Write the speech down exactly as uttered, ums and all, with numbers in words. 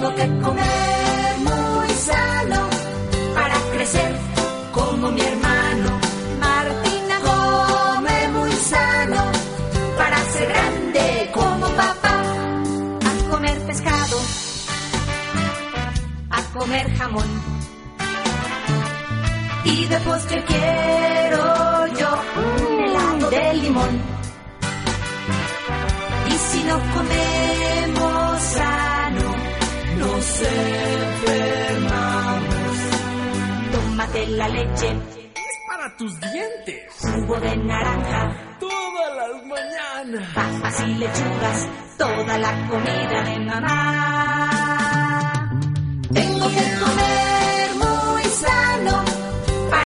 Tengo que comer muy sano para crecer como mi hermano. Martina come muy sano para ser grande como papá. A comer pescado, a comer jamón. Y de postre quiero yo un helado de limón. Y si no comemos sano, nos enfermamos. Tómate la leche, es para tus dientes. Jugo de naranja, todas las mañanas. Papas y lechugas, toda la comida de mamá. Tengo que comer